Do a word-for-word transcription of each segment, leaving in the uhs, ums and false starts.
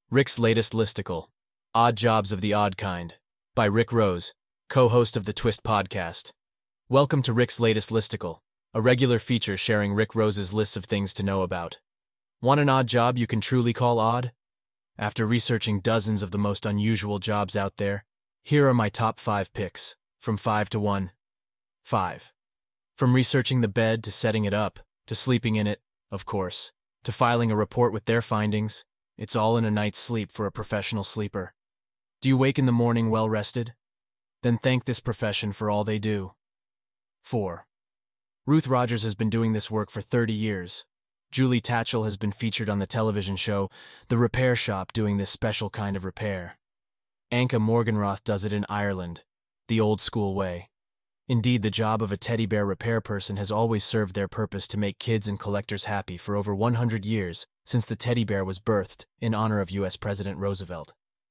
Rick's latest listicle, Odd Jobs of the Odd Kind, by Rick Rose, co-host of the Twist podcast. Welcome to Rick's latest listicle, a regular feature sharing Rick Rose's lists of things to know about. Want an odd job you can truly call odd? After researching dozens of the most unusual jobs out there, here are my top five picks, from five to one. five. From researching the bed to setting it up, to sleeping in it, of course, to filing a report with their findings, it's all in a night's sleep for a professional sleeper. Do you wake in the morning well-rested? Then thank this profession for all they do. four. Ruth Rogers has been doing this work for thirty years. Julie Tatchell has been featured on the television show The Repair Shop doing this special kind of repair. Anka Morgenroth does it in Ireland, the old-school way. Indeed, the job of a teddy bear repair person has always served their purpose to make kids and collectors happy for over one hundred years, since the teddy bear was birthed in honor of U S President Roosevelt.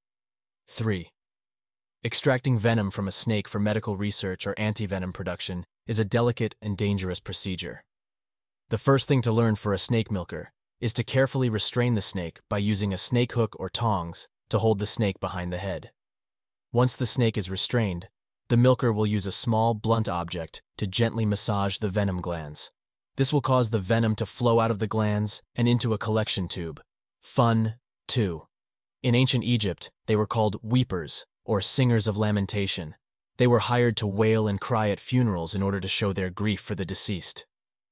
three. Extracting venom from a snake for medical research or anti-venom production is a delicate and dangerous procedure. The first thing to learn for a snake milker is to carefully restrain the snake by using a snake hook or tongs to hold the snake behind the head. Once the snake is restrained, the milker will use a small, blunt object to gently massage the venom glands. This will cause the venom to flow out of the glands and into a collection tube. Fun, too. In ancient Egypt, they were called weepers, or singers of lamentation. They were hired to wail and cry at funerals in order to show their grief for the deceased.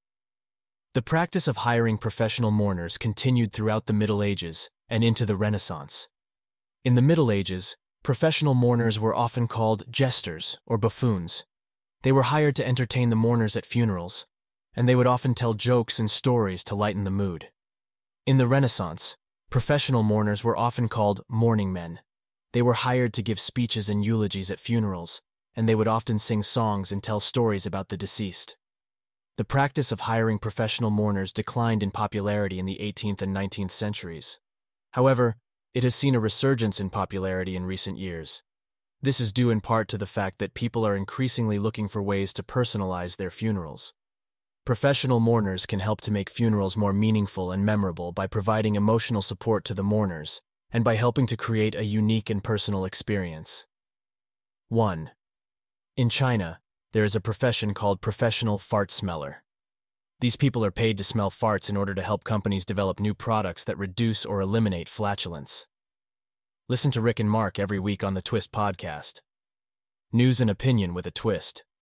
The practice of hiring professional mourners continued throughout the Middle Ages and into the Renaissance. In the Middle Ages, professional mourners were often called jesters or buffoons. They were hired to entertain the mourners at funerals, and they would often tell jokes and stories to lighten the mood. In the Renaissance, professional mourners were often called mourning men. They were hired to give speeches and eulogies at funerals, and they would often sing songs and tell stories about the deceased. The practice of hiring professional mourners declined in popularity in the eighteenth and nineteenth centuries. However, it has seen a resurgence in popularity in recent years. This is due in part to the fact that people are increasingly looking for ways to personalize their funerals. Professional mourners can help to make funerals more meaningful and memorable by providing emotional support to the mourners and by helping to create a unique and personal experience. one. In China, there is a profession called professional fart smeller. These people are paid to smell farts in order to help companies develop new products that reduce or eliminate flatulence. Listen to Rick and Mark every week on the Twist podcast. News and opinion with a twist.